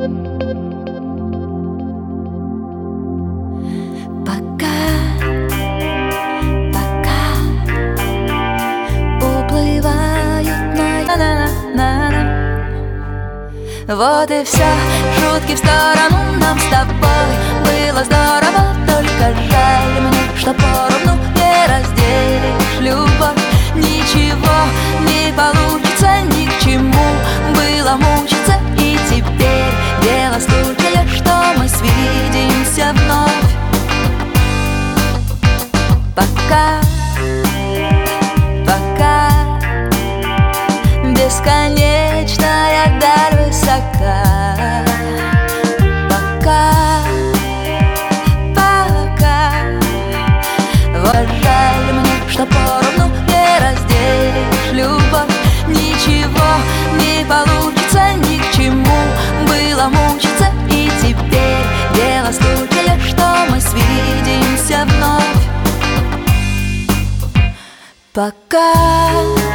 Пока уплывают на. Вот и все, шутки в сторону, нам с тобой было здорово. Только жаль мне, что поровну не разделишь любовь. Ничего не получится, ни к чему было мучиться. И теперь дело случая, что мы свидимся вновь. Пока бесконечная даль высока. Пока вот жаль мне, что поровну не разделишь любовь. Ничего не получится, ни к чему было мучиться. И теперь дело случая, что мы свидимся вновь. Пока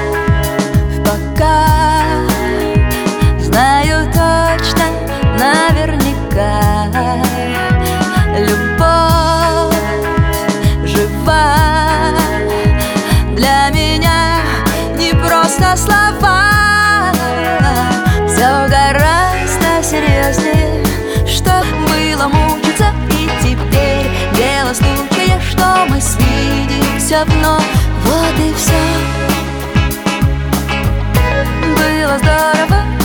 знаю точно, наверняка, любовь жива. Для меня не просто слова, все гораздо серьезнее, что было мучиться. И теперь дело случая, что мы свидимся вновь. Вот и все. Было здорово.